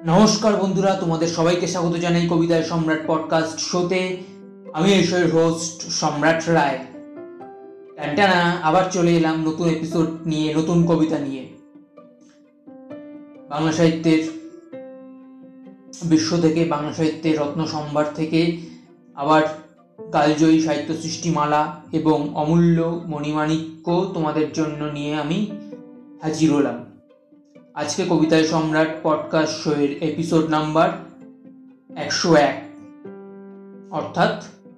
নমস্কার বন্ধুরা, তোমাদের সবাইকে স্বাগত জানাই কবিতায় সম্রাট পডকাস্ট শোতে। আমি এর হোস্ট সম্রাট রায়। টানটানা আবার চলে এলাম নতুন এপিসোড নিয়ে, নতুন কবিতা নিয়ে। বাংলা সাহিত্যের বিশ্ব থেকে, বাংলা সাহিত্যের রত্ন সম্ভার থেকে আবার কালজয়ী সাহিত্য সৃষ্টিমালা এবং অমূল্য মণিমাণিক্য তোমাদের জন্য নিয়ে আমি হাজির হলাম। আজকে কবিতায় সম্রাট পডকাস্ট শোয়ের এপিসোড নাম্বার 101, অর্থাৎ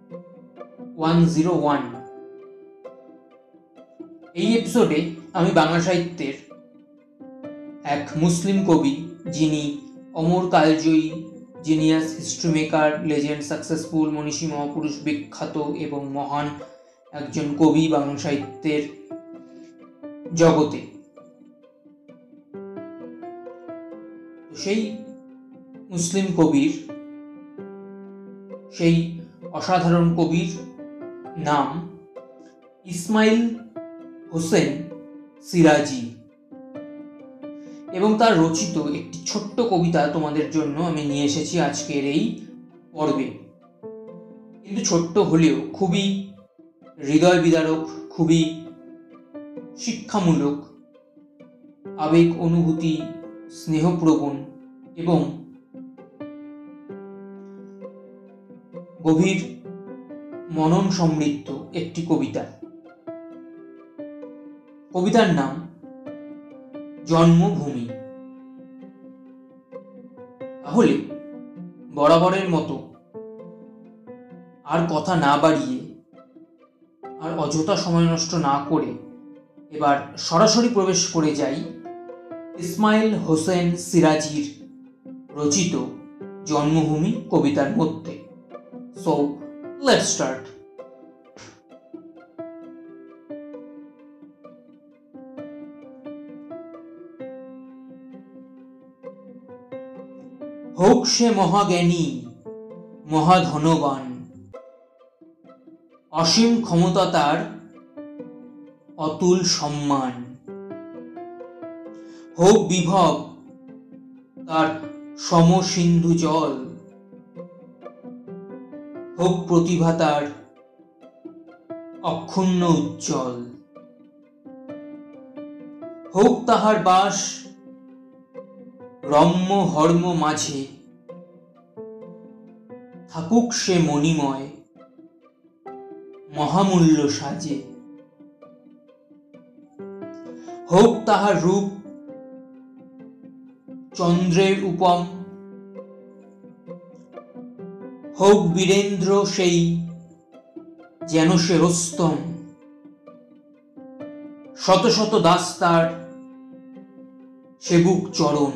101। এই এপিসোডে আমি বাংলা সাহিত্যের এক মুসলিম কবি, যিনি অমর কালজয়ী, genius, history maker, legend, successful, মনীষী, মহাপুরুষ, বিখ্যাত এবং মহান একজন কবি বাংলা সাহিত্যের জগতে। সেই মুসলিম কবির, সেই অসাধারণ কবির নাম ইসমাইল হোসেন সিরাজি, এবং তার রচিত একটি ছোট্ট কবিতা তোমাদের জন্য আমি নিয়ে এসেছি আজকের এই পর্বে। কিন্তু ছোট্ট হলেও খুবই হৃদয় বিদারক, খুবই শিক্ষামূলক, আবেগ, অনুভূতি, স্নেহপ্রবণ এবং গভীর মনন সমৃদ্ধ একটি কবিতা। কবিতার নাম জন্মভূমি। তাহলে বরাবরের মতো আর কথা না বাড়িয়ে, আর অযথা সময় নষ্ট না করে এবার সরাসরি প্রবেশ করে যাই ইসমাইল হোসেন সিরাজির রচিত জন্মভূমি কবিতার মধ্যে। So let's start. হোক সে মহাজ্ঞানী, মহাধনবান, অসীম ক্ষমতা তার, অতুল সম্মান। হোক বিভব তার সমসিন্ধু জল, হোক প্রতিভা তার অক্ষুণ্ণ উজ্জ্বল। হোক তাহার বাস রম্য হর্ম মাঝে, থাকুক সে মণিময় মহামূল্য সাজে। হোক তাহার রূপ চন্দ্রের উপম, হোক বীরেন্দ্র সেই যেন সে রোস্তম। শত শত দাস তার সেবুক চরণ,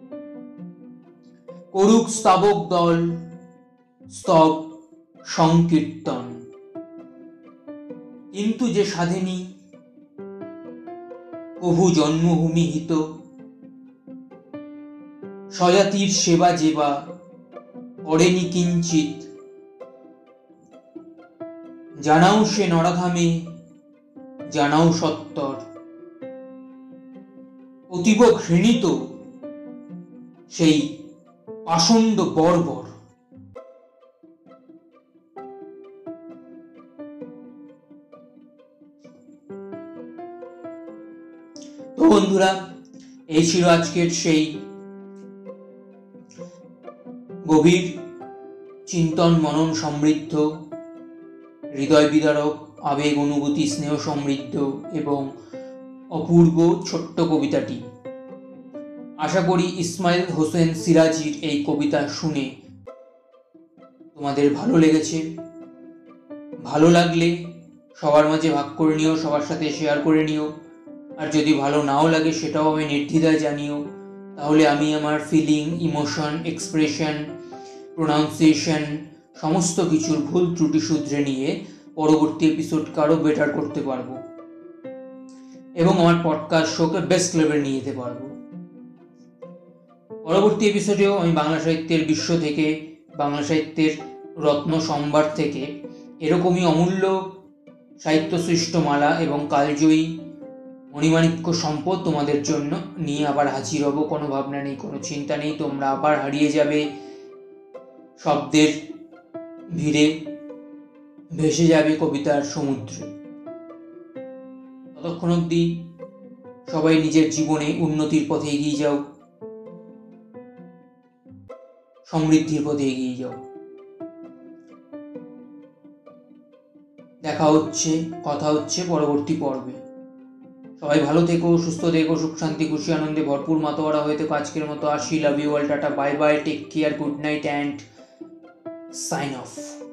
করুক স্তাবক দল স্তব সংকীর্তন। কিন্তু যে সাধেনি প্রভু জন্মভূমি হিত, স্বজাতির সেবা যেবা করেনি কিঞ্চিত। জানাও সে নরাধামে, জানাও সত্তর, অতীব ঘৃণিত সেই পাষণ্ড বর্বর। তো বন্ধুরা, এই ছিল আজকের সেই গভীর চিন্তন মনন সমৃদ্ধ, হৃদয় বিদারক, আবেগ, অনুভূতি, স্নেহ সমৃদ্ধ এবং অপূর্ব ছোট্ট কবিতাটি। আশা করি ইসমাইল হোসেন সিরাজির এই কবিতা শুনে তোমাদের ভালো লেগেছে। ভালো লাগলে সবার মাঝে ভাগ করে নিও, সবার সাথে শেয়ার করে নিও। আর যদি ভালো নাও লাগে সেটাও আমি নির্দ্বিধায় জানিও। তাহলে আমি আমার ফিলিং, ইমোশন, এক্সপ্রেশন, প্রোনাউন্সিয়েশন সমস্ত কিছুর ভুল ত্রুটি শুধরে নিয়ে পরবর্তী এপিসোডকে আরও বেটার করতে পারবো এবং আমার পডকাস্ট শোকে বেস্ট লেভেল নিয়ে যেতে পারবো। পরবর্তী এপিসোডেও আমি বাংলা সাহিত্যের বিশ্ব থেকে, বাংলা সাহিত্যের রত্ন সম্ভার থেকে এরকমই অমূল্য সাহিত্য সৃষ্টমালা এবং কালজয়ী মণিমাণিক্য সম্পদ তোমাদের জন্য নিয়ে আবার হাজির হব। কোনো ভাবনা নেই, কোনো চিন্তা নেই, তোমরা আবার হারিয়ে যাবে শব্দের ভিড়ে, ভেসে যাবে কবিতার সমুদ্রে। ততক্ষণ অবধি সবাই নিজের জীবনে উন্নতির পথে এগিয়ে যাও, সমৃদ্ধির পথে এগিয়ে যাও। কথা হচ্ছে পরবর্তী পর্বে। সবাই ভালো থেকো, সুস্থ থেকো, সুখ শান্তি খুশি আনন্দে ভরপুর মাতোয়ারা হয়ে থেকো। আজকের মতো আসি। Love you all, tata, bye bye, take care, good night and sign of.